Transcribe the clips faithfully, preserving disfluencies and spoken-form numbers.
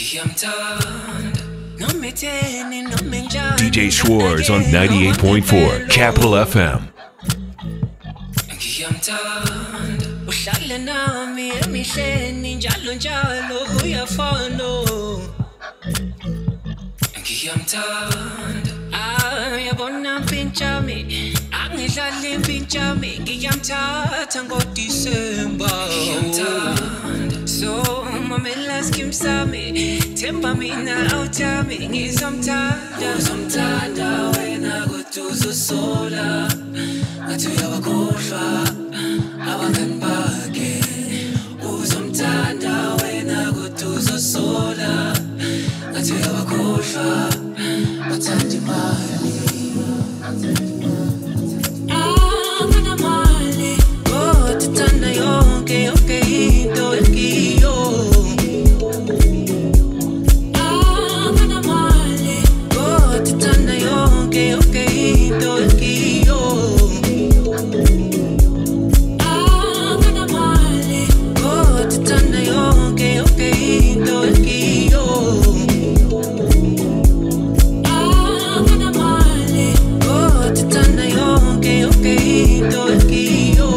D J Schwartz on ninety-eight point four Capital F M. Uhlale nami emihleni njalo njalo kuyafana. Ngiyamthanda. Ayabona mpinchami, angidlali mpinchami, ngiyamthatha ngoDisemba. Ngiyamthanda. So mamela skim sami, themba mina awuthami, ngizomthanda, ngizomthanda wena kodwa uzosola. Ngathi uyabakhohlwa abangani bakhe, uzomthanda wena kodwa uzosola. Ngathi uyabakhohlwa bathanda imali. Angana mali kodwa uthanda yonke yonke into ekiyo. Angana mali kodwa uthanda yonke yonke into ekiyo. Angana mali kodwa uthanda yonke yonke into ekiyo. Angana mali kodwa uthanda yonke yonke into ekiyo.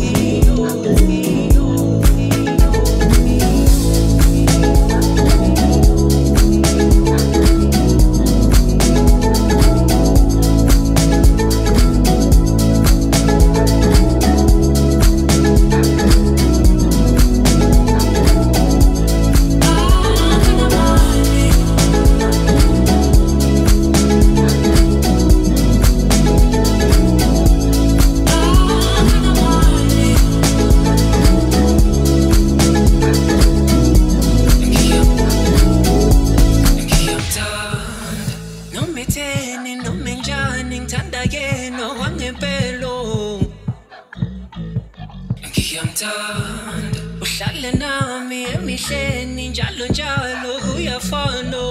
Uhlale nami emihleni njalo njalo kuyafana.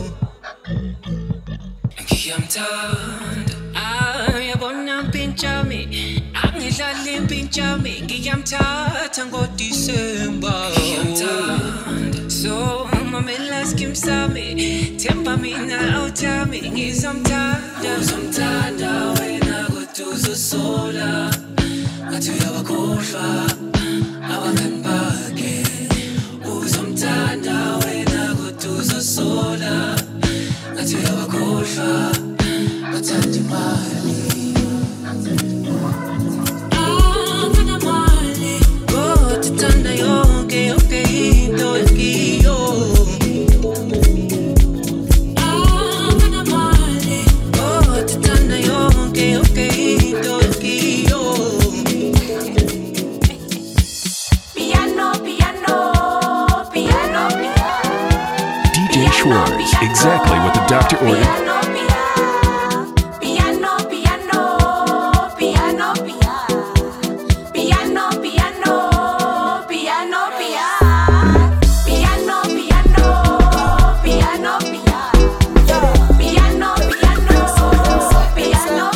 Ngiyamthanda. Ayabona mpinchami, angidlali mpinchami, ngiyamthatha ngoDisemba. Ngiyamthanda. So mamela skim sami, themba mina awuthami, ngizomthanda, ngizomthanda wena kodwa uzosola. Ngathi uyabakhohlwa abangani bakhe, uzomthanda wena kodwa uzosola. Ngathi uyabakhohlwa bathanda imali. Angana mali kodwa uthanda yonke yonke into ekiyo. Angana mali kodwa uthanda yonke yonke into ekiyo. Piano, piano, piano, piano. D J Schwartz, exactly what the doctor ordered. Piano, piano, piano, piano, piano, piano, piano, piano, piano, piano, piano, piano, piano, piano, piano,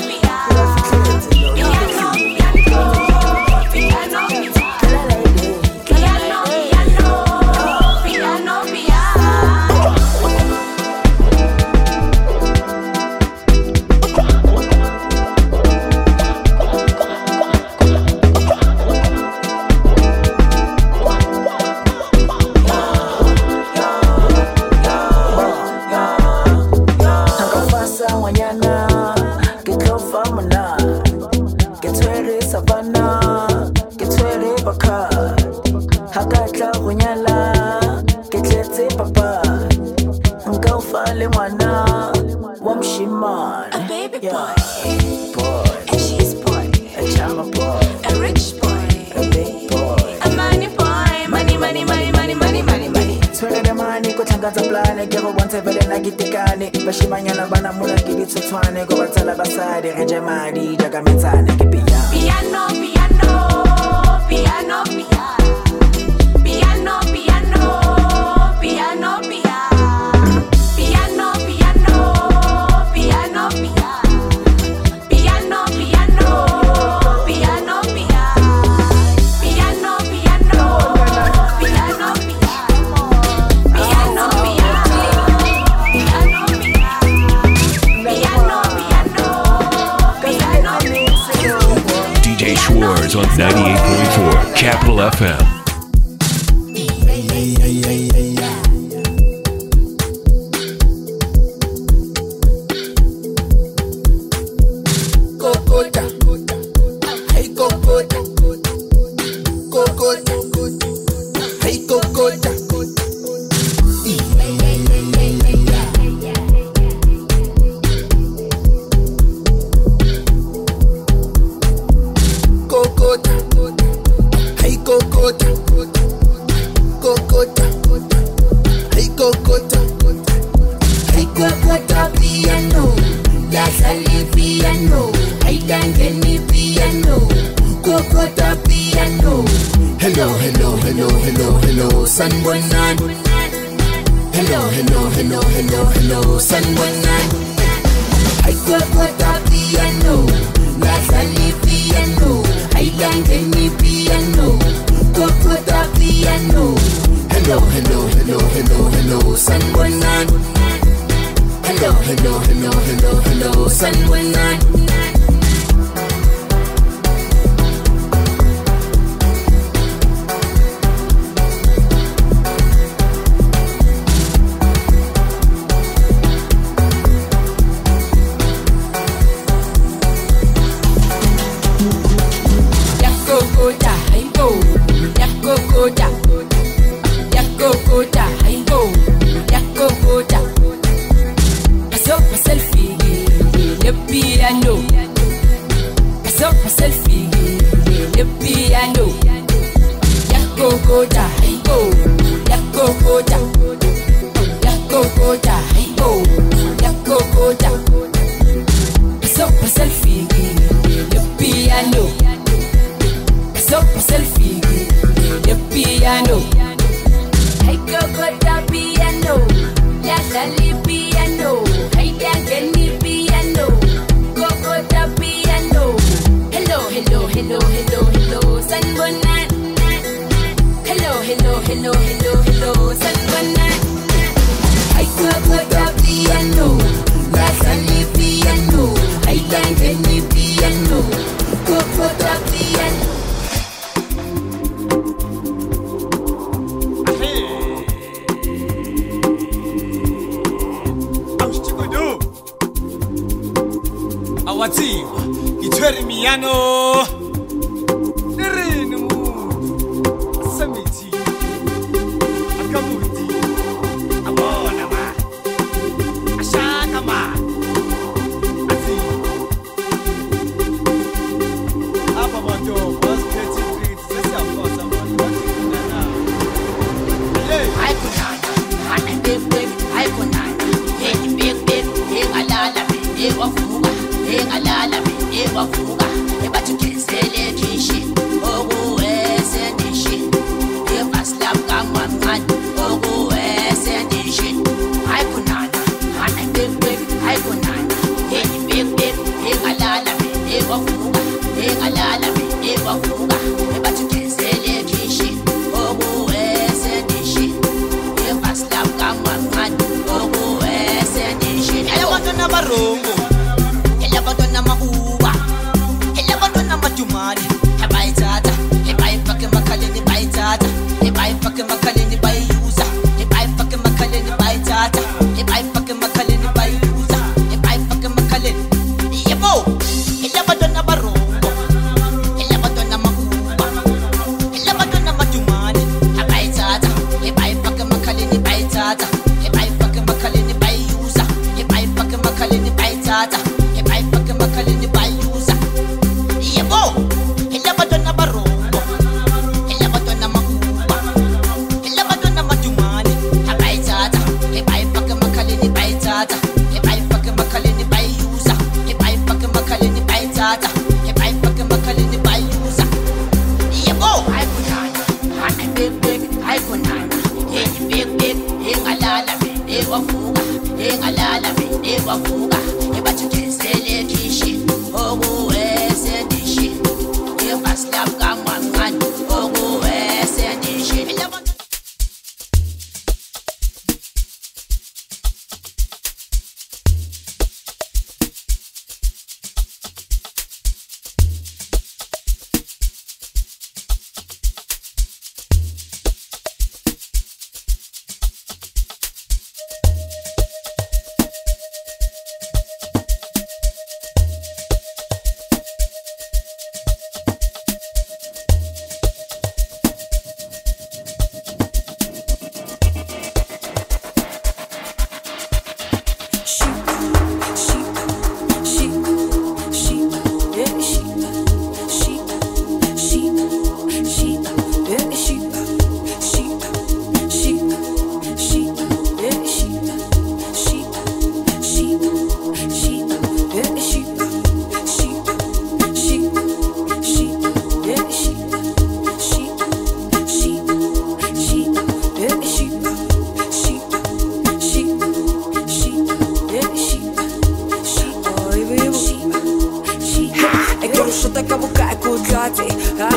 A baby boy, boy, and she's boy, a chama boy, a rich boy, a big boy, a money boy, money, money, money, money, money, money, money. Swele de mani kutangaza plane kero bonte vele na gitikane bashimanyana bana muna kilitsotwane go batsala basadi reje madi jaga metsane ke piano Piano, piano, piano, piano, piano, piano, piano, piano. Piano, piano, piano, piano, Soul F M.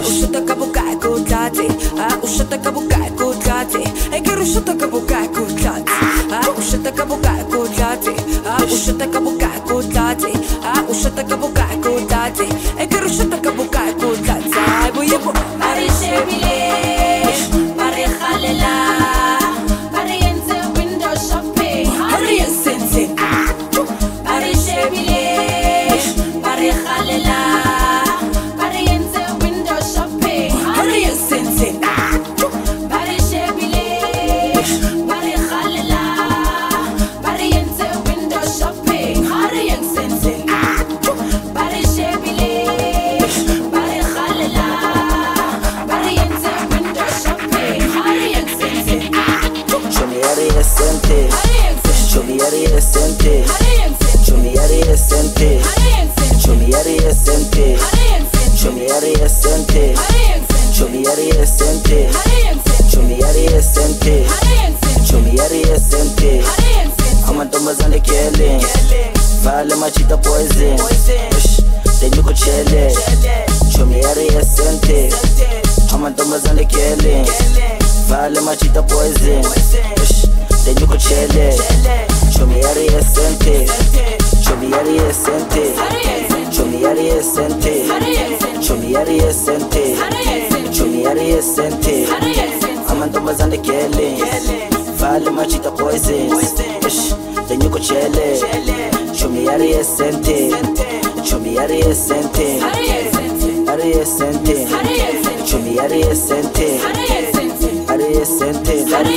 ushata kabukai kutlati, ah, ushata kabukai kutlati, I get ushata kabukai kutlati, ah, ushata kabukai kutlati, ah, ushata kabukai kutlati, ah, ushata kabukai kutlati, I get ushata kabukai kutlati, I boy bo. Mari shebile, mari khalela, mari yenze window shopping. Hurry and sense it. Mari shebile, mari khalela, mari yenze window shopping. Hurry and sense it. Mari shebile, mari khalela, mari yenze window shopping. Hurry and sense it. Mari shebile, mari khalela, mari yenze window shopping. Hurry and sense it. Chumiari esente, Hurry and sense it. chumiari esente, Hurry and sense it. chumiari esente, Hurry and sense it. chumiari esente, Hurry and sense it. chumiari esente, Hurry and sense it. chumiari esente, Hurry and sense it. chumiari esente, Hurry and sense it. chumiari esente. Hurry and sense it. Amantombazane killing, vale machita poison, then you could chill it. Chumiari esente, amantombazane killing, vale machita poison, then you could chill it. Chumiari esente, chumiari esente, chumiari esente, chumiari esente, chumiari esente, amantombazane killing, vale machita poison, then you could chill it. Chumiari esente, chumiari esente, ari esente, chumiari esente, ari esente, ari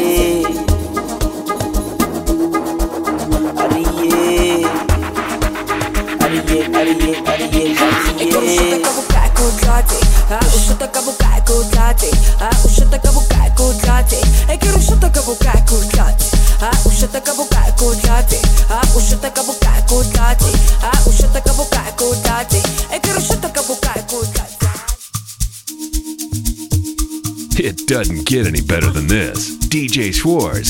ari ari ari Ushata kabukai kutlati, ah, ushata kabukai kutlati, ah, ushata kabukai kutlati, I get ushata kabukai kutlati, ah, ushata kabukai kutlati, ah, ushata kabukai kutlati, ah, ushata kabukai kutlati, I get ushata kabukai kutlati. It doesn't get any better than this. D J Schwartz.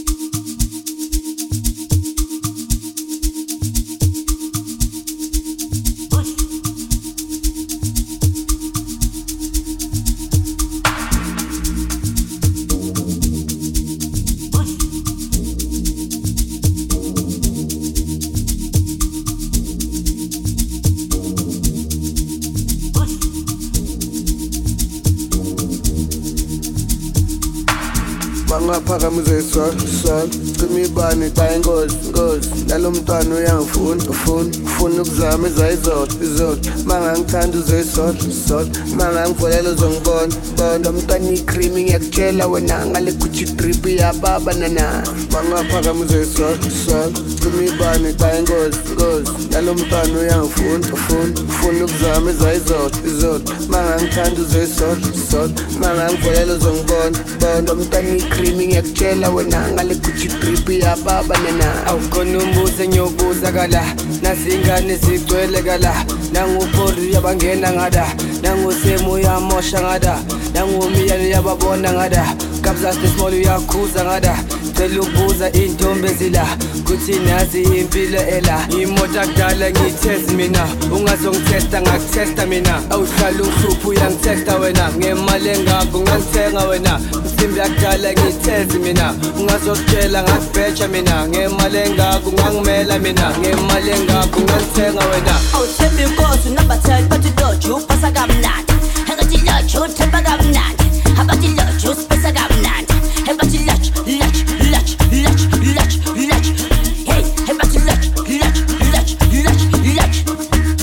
Mangaphakamise sol sol cima ibani xa ingozi ingozi nalo mntwana uyangifuna ufuna ufuna ukuzama izayizodwa izodwa mangangithanda uzoyisodwa sodwa mangangivolela uzongibona bona lo mntwana icream ngiyakutshela wena ngale Gucci drip yababa nana mangaphakamise sol sol cima ibani xa ingozi ingozi nalo mntwana uyangifuna ufuna ufuna ukuzama izayizodwa izodwa mangangithanda uzoyisodwa sodwa mangangivolela uzongibona bona lo mntwana icream ngiyakutshela wena ngale Gucci drip yababa nana awukhona umbuzo engiyobuza kala nazingane zigcwele kala nangupoli yabangena ngada nangusemu uyamosha ngada nangumiyane yababona ngada kabza small uyakhuza ngada cela ubuza intombi ezila kuthi nazi impilo ela imoto akudala ngiyithezi mina ungazongitesta ngakutesta mina awuhlala uhlupho uyangitesta wena ngemali engako ngangithenga wena msimbi akudala ngiyithezi mina ungazokutshela ngakubheja mina ngemali engako ngangimela mina ngemali engako ngangithenga wena awuthembi inkosi unabatheli bathi loju upasa kamnandi engathi loju uthemba kamnandi abathi loju usipesa kamnandi engathi loju loju loju loju loju loju hey engathi loju loju loju loju loju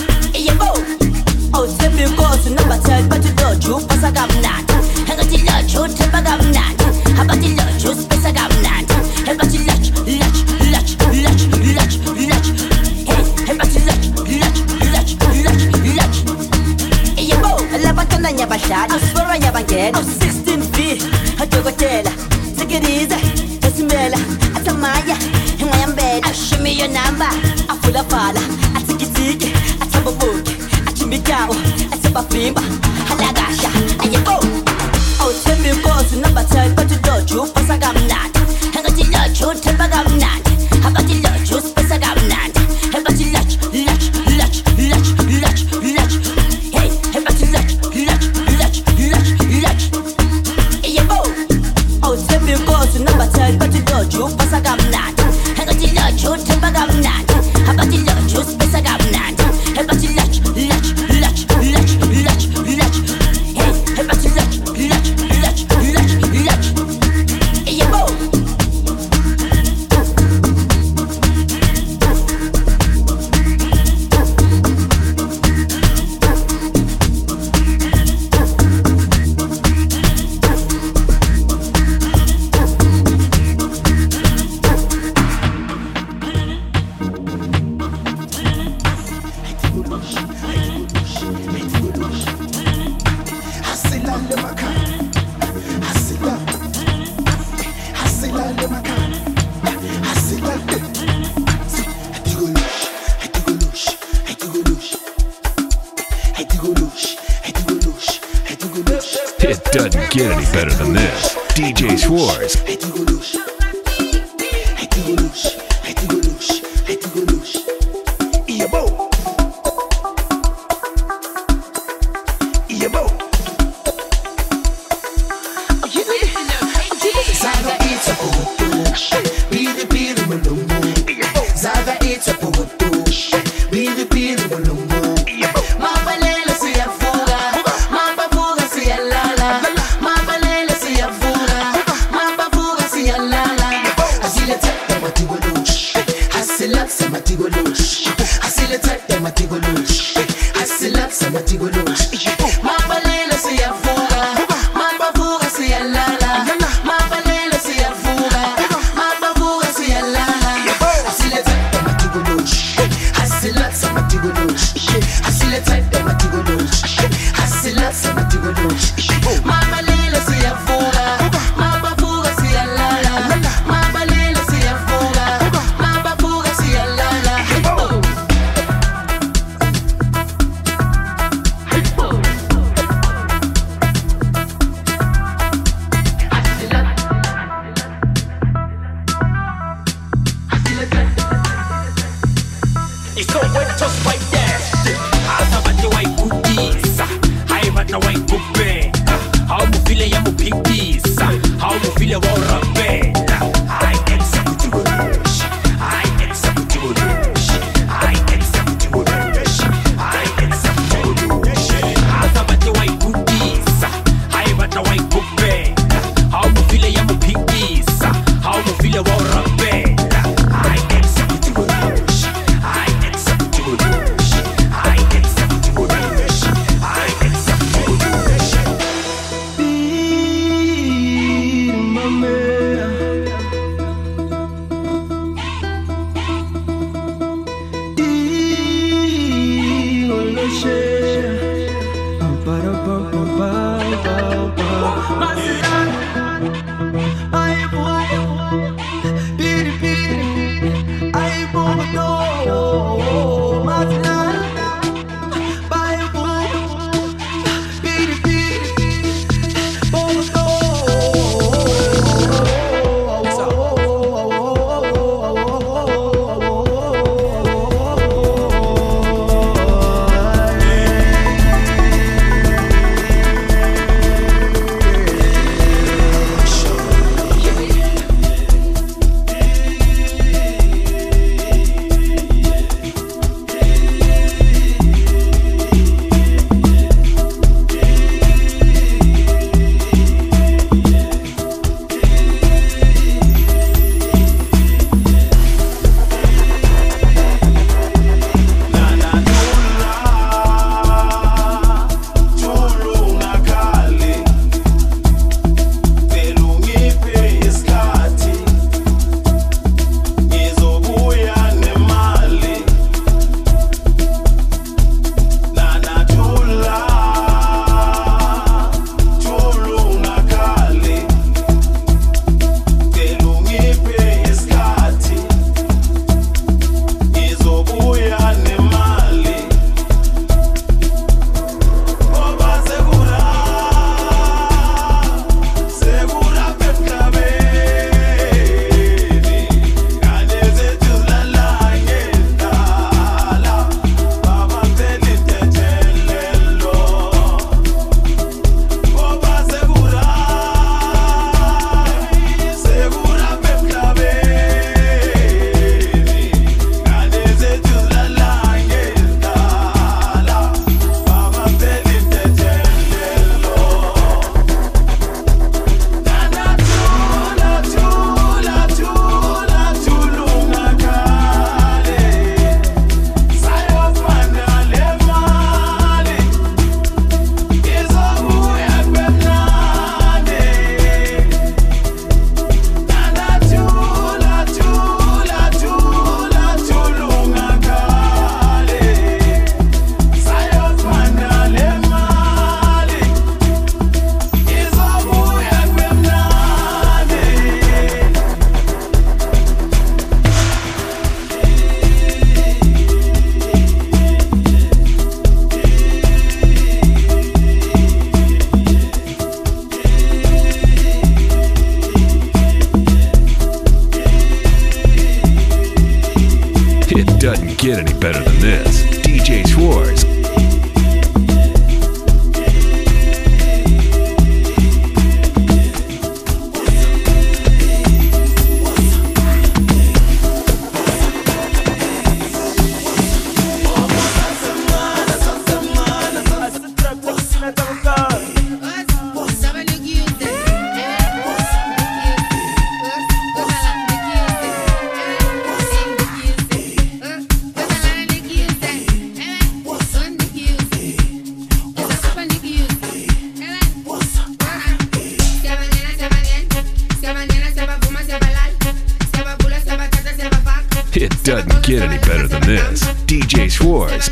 yebo awuthembi inkosi unabatheli bathi loju upasa kamnandi engathi loju uthemba kamnandi abathi loju usipesa kamnandi engathi loju loju loju loju loju loju hey engathi loju loju loju loju loju yebo labantwana nyabadlala asifora nyabangena sixteen feet adokotela sikiriza esimela athamaya engayambela ashimi yo number afula fala atsikitiki athaboboke achimikawo asebafimba halakasha yebo awuthembi inkosi nabatheli bathi loju upasa kamnandi engathi loju uthemba kamnandi abathi loju usipesa kamnandi engathi loju loju loju loju loju loju hey engathi loju loju get any better than this. D J Schwartz. Be my man. It doesn't get any better than this. D J Schwartz. It doesn't get any better than this. D J Schwartz.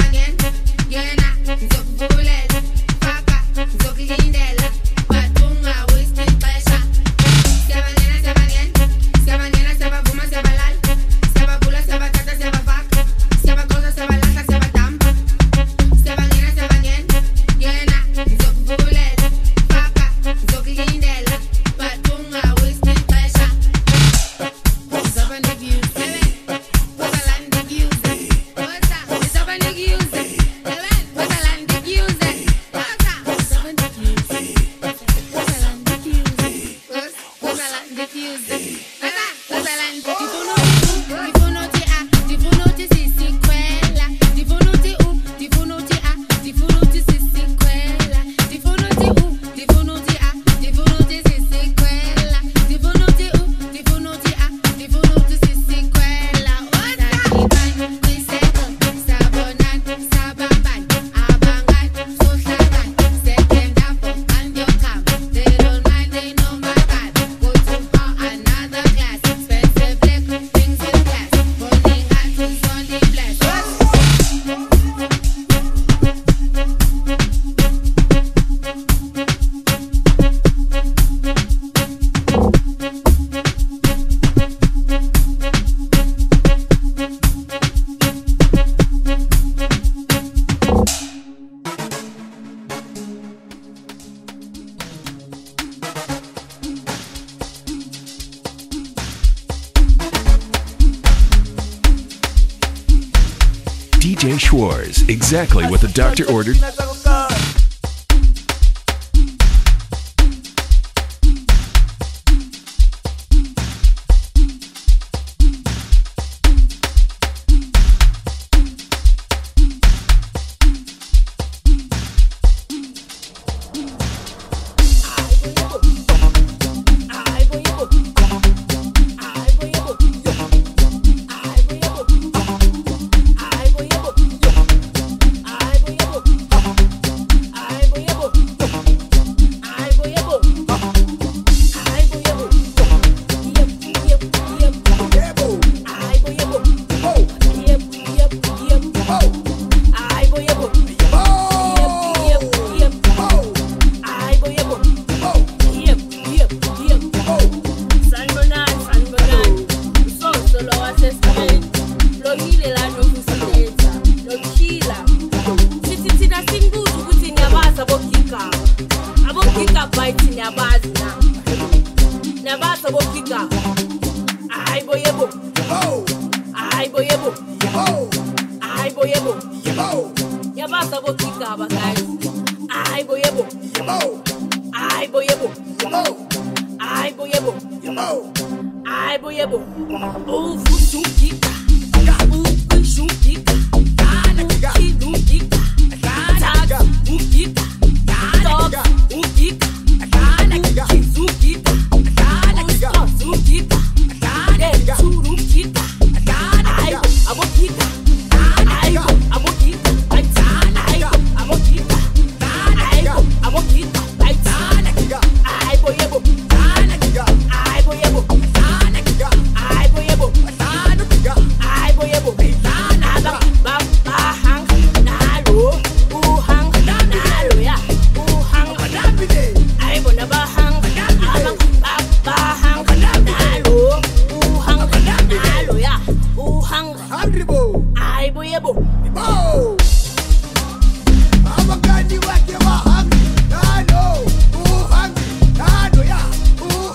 D J Schwartz, exactly what the doctor ordered.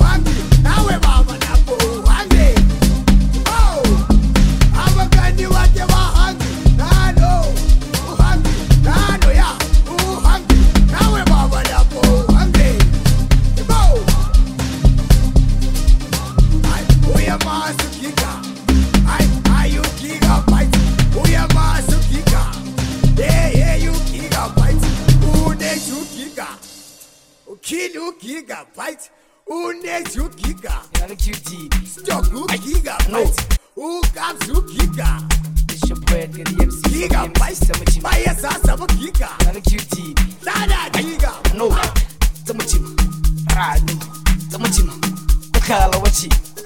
Abagani wa Mai sama chima. Mai ya sa sama kika. Na cutie. Dada kika. No. Sama chima. Radu. Sama chima. Bakala wachi.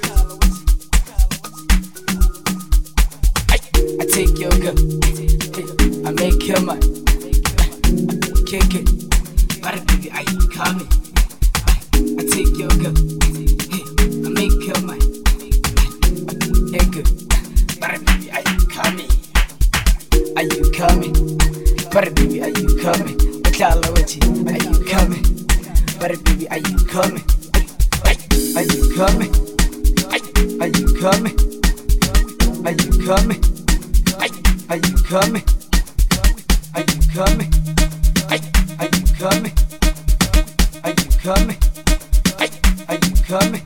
I take your girl. I make her mine. Kick it. But baby, are you coming? I take your girl. I make her mine. Kick it. But baby, are you coming? Are you coming? But baby, are you coming? Bakala wachi. Are you coming? But baby, are you coming? Are you coming? Are you coming? Are you coming? Are you coming? Are you coming? Are you coming? Are you coming? Are you coming?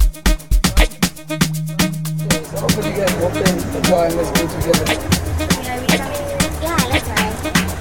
So hopefully you guys will enjoy this game together. Yeah, let's ride.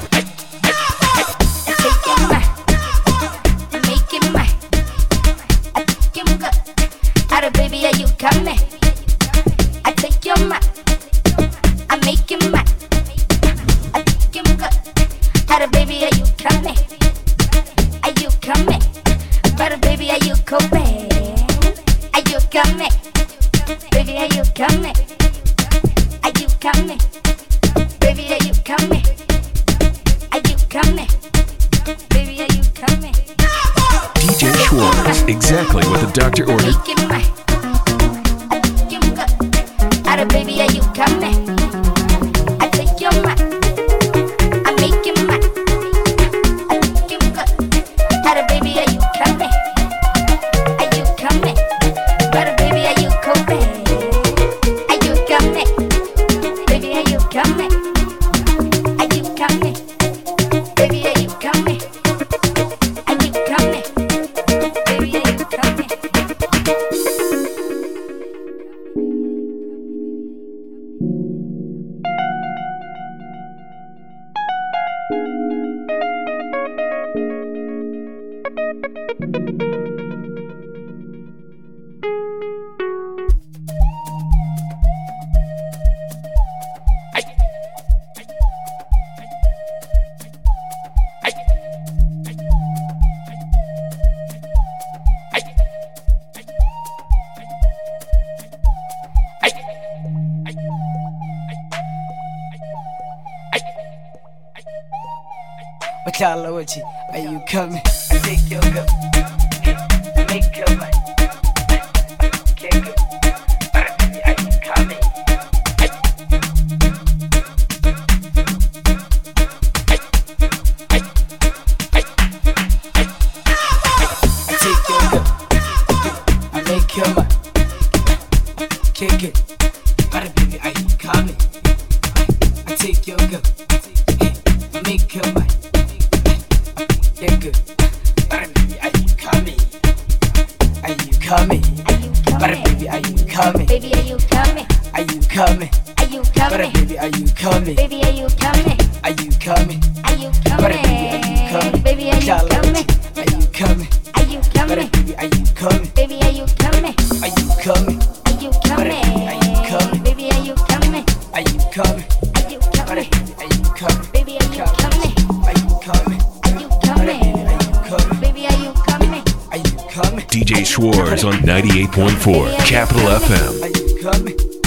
I take your mind, I make it mine. I take your good. Ada baby, are you coming? I take your mind, I make it mine. I take your good. Ada baby, are you coming? Are you coming? But baby, are you coming? Are you coming? Baby, are you coming? Are you coming? Baby, are you coming? Are you coming? Baby, are you coming? D J Schwartz, exactly what the doctor ordered. Make it mine. I take your good. Ada baby, are you coming? I take your mind. I make it mine. I take your good. Ada baby, are you coming? Are you coming? But baby, are you coming? Are you coming? Baby, are you coming? Are you coming? Baby, are you coming? Are you coming? Baby, are you coming? Bakala wachi. Are you coming? I take your girl. I make her mine. Kick it. But baby, are you coming? I take your girl. I make her mine. Kick it. But baby, are you coming? I take your girl. I make her mine. Yeah, good. But baby, are you coming? Are you coming? Are you But coming? baby, are you coming? Baby, are you coming? Are you coming? Are you But coming? baby, are you coming? Baby, are you coming? Are you coming? Are you But baby, are you coming? coming? Baby, are you Bakala coming? wachi. Are you coming? Are you But coming? baby, are you coming? Baby, are you coming? Are you coming? Are you coming? Are you coming? Baby, are you coming? Are you coming? Are you But coming? baby, are you coming? Baby, are you coming? Are you coming? Are you coming? Baby, are you coming? Are you coming? D J Schwartz on ninety-eight point four Capital F M. Are you coming?